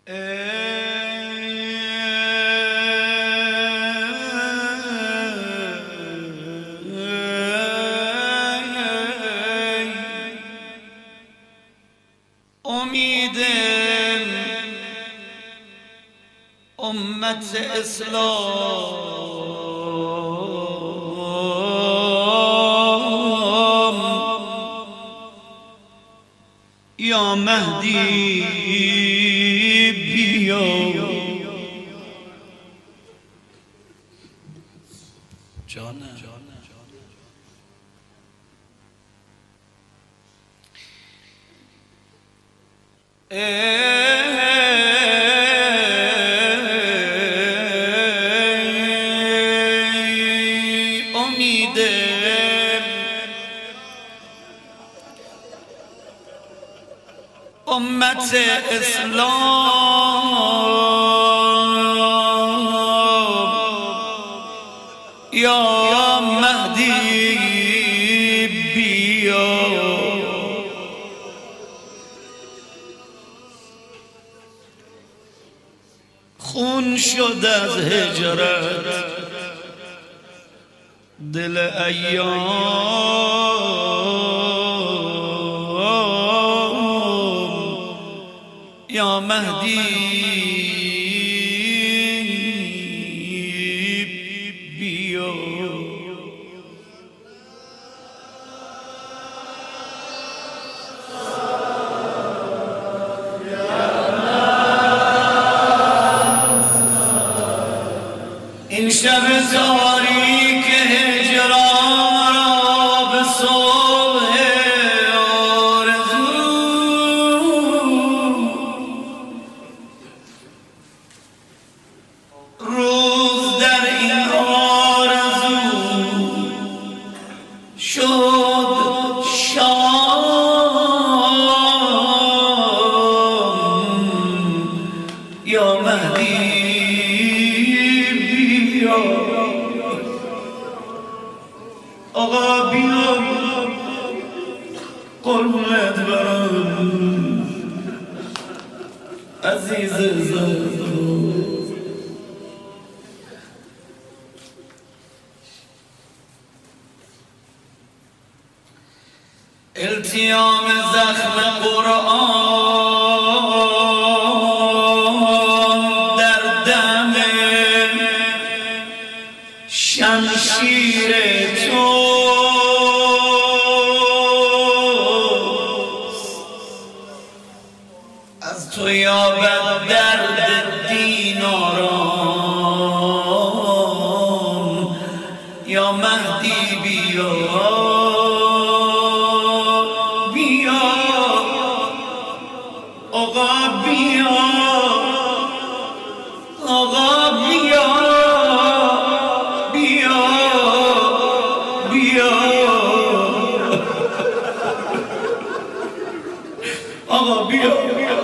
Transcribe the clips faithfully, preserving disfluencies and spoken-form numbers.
امیدم امت اسلام یا مهدی بیا جانم امیدم امت اسلام یا مهدی بیا خون شد از هجرت دل ایام یا مهدی بیا این شب تاریک هجران را به صبح آرزو روز در این آرزو شد شام یا مهدی آقا بیا قربونت برم عزیز زادو التیام زخم قرآن در دم شمشیر تو از تو یابد درد دین آرام یا مهدی بیا بیا آقا بیا آقا بیا بیا بیا آقا بیا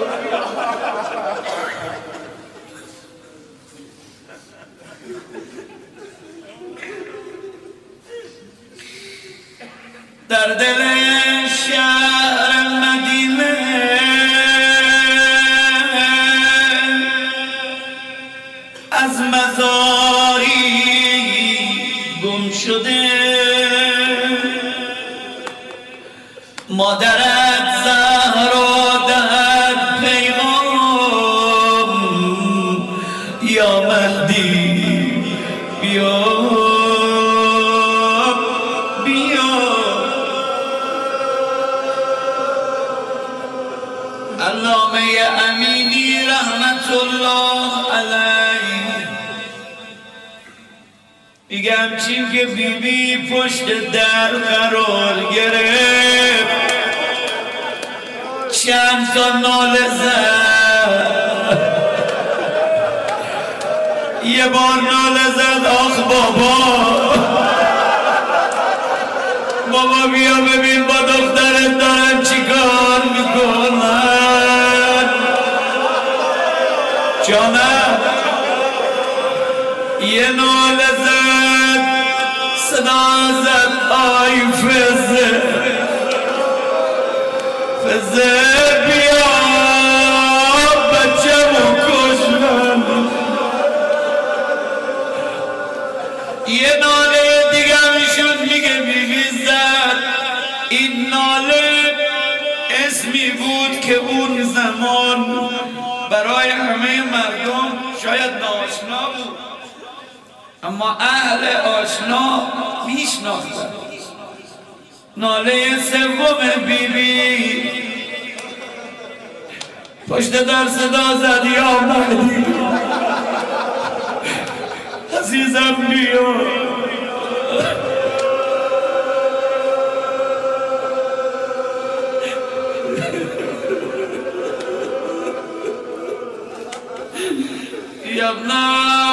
در دل شهر مدینه از مزاری گم شده مادرت زهرا دهد پیغام یا مهدی بیا علامه امینی رحمت الله علیه میگه همچین که بی بی پشت در قرار گرفت چند تا ناله زد یه بار ناله زد آخ بابا بابا بیا ببین با دخترت دارن چیکار میکنن جانم یه ناله زد صدا زد آی فزه فزه بیا بچه برای همه مردم شاید ناآشنا بود، اما اهل آشنا میشناختن. ناله سوم بیبی پشت در صدا زد یا مهدی عزیزم بیا. یا ابنا